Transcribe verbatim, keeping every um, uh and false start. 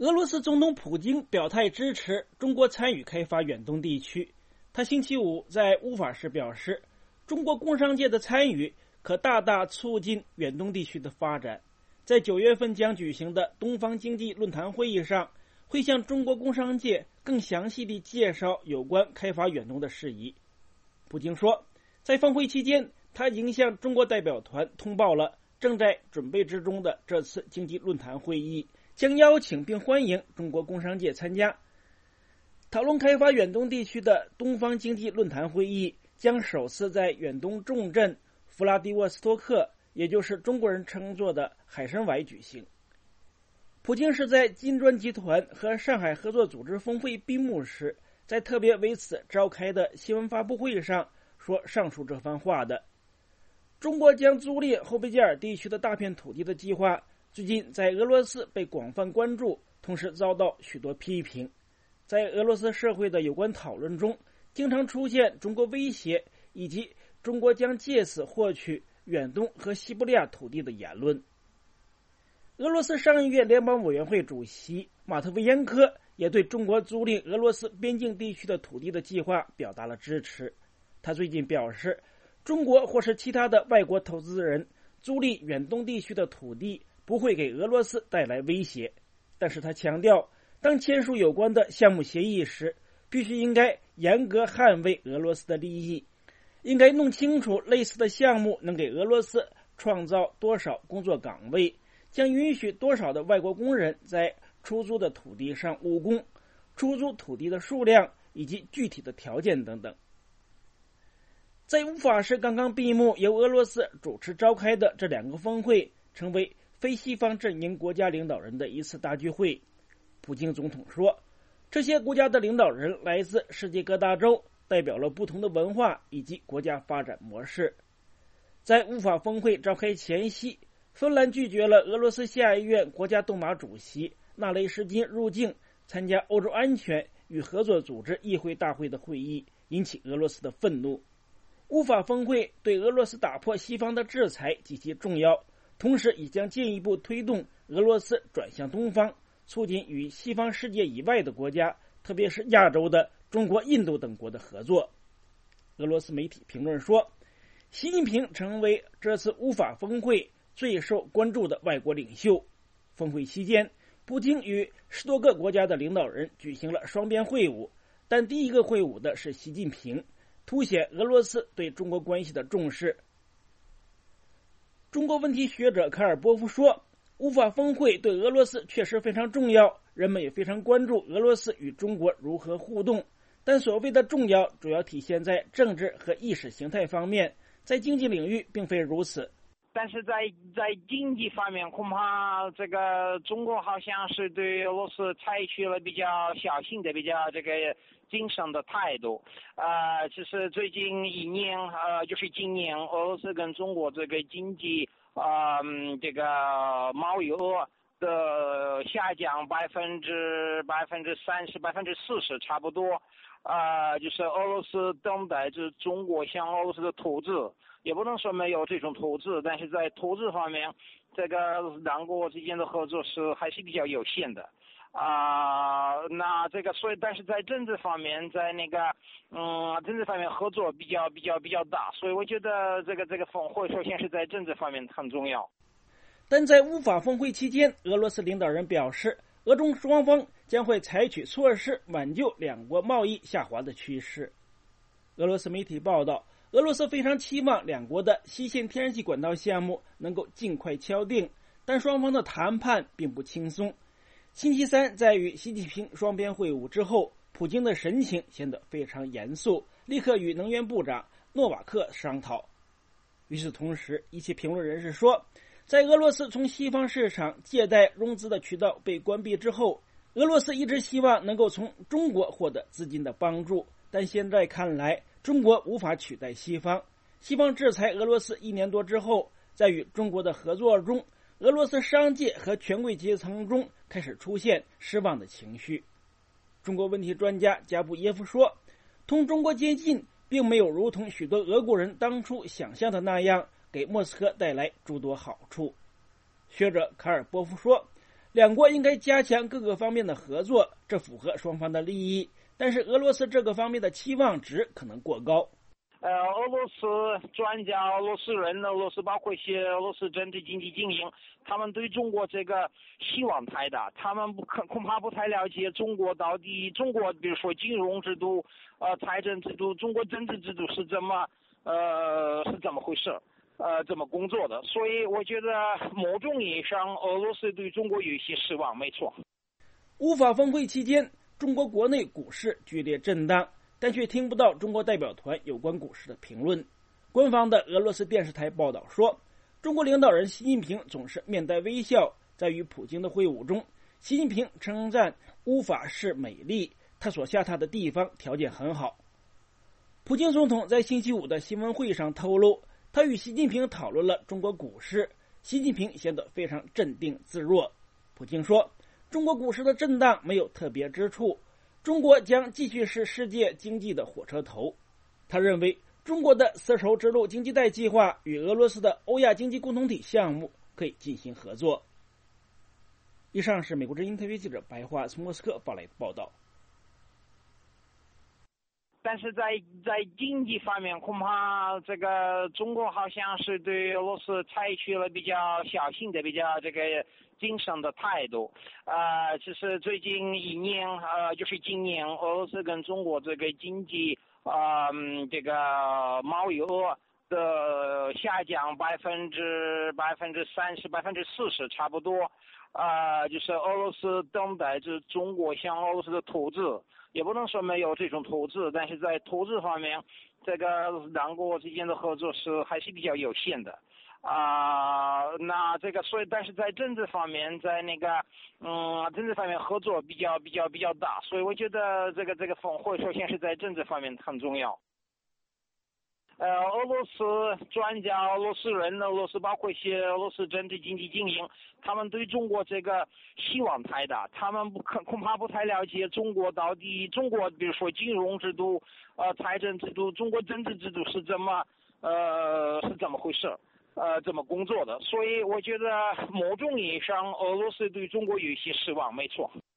俄罗斯总统普京表态支持中国参与开发远东地区。他星期五在乌法时表示，中国工商界的参与可大大促进远东地区的发展。在九月份将举行的东方经济论坛会议上，会向中国工商界更详细地介绍有关开发远东的事宜。普京说，在峰会期间，他已经向中国代表团通报了正在准备之中的这次经济论坛会议，将邀请并欢迎中国工商界参加。讨论开发远东地区的东方经济论坛会议将首次在远东重镇弗拉迪沃斯托克，也就是中国人称作的海参崴举行。普京是在金砖集团和上海合作组织峰会闭幕时，在特别为此召开的新闻发布会上说上述这番话的。中国将租赁后贝加尔地区的大片土地的计划，最近在俄罗斯被广泛关注，同时遭到许多批评。在俄罗斯社会的有关讨论中，经常出现中国威胁以及中国将借此获取远东和西伯利亚土地的言论。俄罗斯上议院联邦委员会主席马特维延科也对中国租赁俄罗斯边境地区的土地的计划表达了支持。他最近表示，中国或是其他的外国投资人租赁远东地区的土地不会给俄罗斯带来威胁，但是他强调，当签署有关的项目协议时，必须应该严格捍卫俄罗斯的利益，应该弄清楚类似的项目能给俄罗斯创造多少工作岗位，将允许多少的外国工人在出租的土地上务工，出租土地的数量以及具体的条件等等。在乌法时刚刚闭幕，由俄罗斯主持召开的这两个峰会成为非西方阵营国家领导人的一次大聚会。普京总统说，这些国家的领导人来自世界各大洲，代表了不同的文化以及国家发展模式。在乌法峰会召开前夕，芬兰拒绝了俄罗斯下议院国家杜马主席纳雷什金入境参加欧洲安全与合作组织议会大会的会议，引起俄罗斯的愤怒。乌法峰会对俄罗斯打破西方的制裁极其重要，同时也将进一步推动俄罗斯转向东方，促进与西方世界以外的国家，特别是亚洲的中国、印度等国的合作。俄罗斯媒体评论说，习近平成为这次乌法峰会最受关注的外国领袖。峰会期间，普京与十多个国家的领导人举行了双边会晤，但第一个会晤的是习近平，凸显俄罗斯对中国关系的重视。中国问题学者卡尔波夫说，乌法峰会对俄罗斯确实非常重要，人们也非常关注俄罗斯与中国如何互动，但所谓的重要主要体现在政治和意识形态方面，在经济领域并非如此。 但是在在经济方面，恐怕这个中国好像是对俄罗斯采取了比较小心的、比较这个谨慎的态度。呃，其实最近一年，呃，就是今年，俄罗斯跟中国这个经济，呃，这个贸易额的下降百分之百分之三十、百分之四十，差不多。呃，就是俄罗斯等待着中国向俄罗斯的投资。也不能说没有这种投资，但是在投资方面，这个两国之间的合作是还是比较有限的啊、呃。那这个所以，但是在政治方面，在那个嗯政治方面合作比较比较比较大，所以我觉得这个这个峰会首先是在政治方面很重要。 但在乌法峰会期间，俄罗斯领导人表示，俄中双方将会采取措施挽救两国贸易下滑的趋势。俄罗斯媒体报道，俄罗斯非常期望两国的西线天然气管道项目能够尽快敲定，但双方的谈判并不轻松。星期三在与习近平双边会晤之后，普京的神情显得非常严肃，立刻与能源部长诺瓦克商讨。与此同时，一些评论人士说，在俄罗斯从西方市场借贷融资的渠道被关闭之后，俄罗斯一直希望能够从中国获得资金的帮助，但现在看来，中国无法取代西方。西方制裁俄罗斯一年多之后，在与中国的合作中，俄罗斯商界和权贵阶层中开始出现失望的情绪。中国问题专家加布耶夫说，同中国接近并没有如同许多俄国人当初想象的那样给莫斯科带来诸多好处。学者卡尔波夫说， 两国应该加强各个方面的合作，这符合双方的利益。但是俄罗斯这个方面的期望值可能过高。 呃，俄罗斯专家、俄罗斯人、俄罗斯包括一些俄罗斯政治经济精英，他们对中国这个希望太大，他们不可恐怕不太了解中国到底中国，比如说金融制度、呃财政制度、中国政治制度是怎么呃是怎么回事，呃怎么工作的。所以我觉得某种意义上，俄罗斯对中国有一些失望，没错。 乌法峰会期间，中国国内股市剧烈震荡。但却听不到中国代表团有关股市的评论。官方的俄罗斯电视台报道说，中国领导人习近平总是面带微笑，在与普京的会晤中，习近平称赞乌法市美丽，他所下榻的地方条件很好。普京总统在星期五的新闻会上透露，他与习近平讨论了中国股市，习近平显得非常镇定自若。普京说，中国股市的震荡没有特别之处，中国将继续是世界经济的火车头。他认为中国的丝绸之路经济带计划与俄罗斯的欧亚经济共同体项目可以进行合作。以上是美国之音特约记者白桦从莫斯科发来的报道。 但是在在经济方面，恐怕这个中国好像是对俄罗斯采取了比较小心的、比较这个谨慎的态度。呃，其实最近一年，呃，就是今年，俄罗斯跟中国这个经济，呃，这个贸易额的下降百分之百分之三十、百分之四十，差不多。呃，就是俄罗斯等待着中国向俄罗斯的投资。也不能说没有这种投资，但是在投资方面，这个两国之间的合作是还是比较有限的啊、呃。那这个所以，但是在政治方面，在那个嗯政治方面合作比较比较比较大，所以我觉得这个这个峰会首先是在政治方面很重要。呃，俄罗斯专家、俄罗斯人、俄罗斯包括一些俄罗斯政治经济精英，他们对中国这个希望太大，他们不可恐怕不太了解中国到底中国，比如说金融制度、呃财政制度、中国政治制度是怎么呃是怎么回事，呃怎么工作的。所以我觉得某种意义上，俄罗斯对中国有一些失望，没错。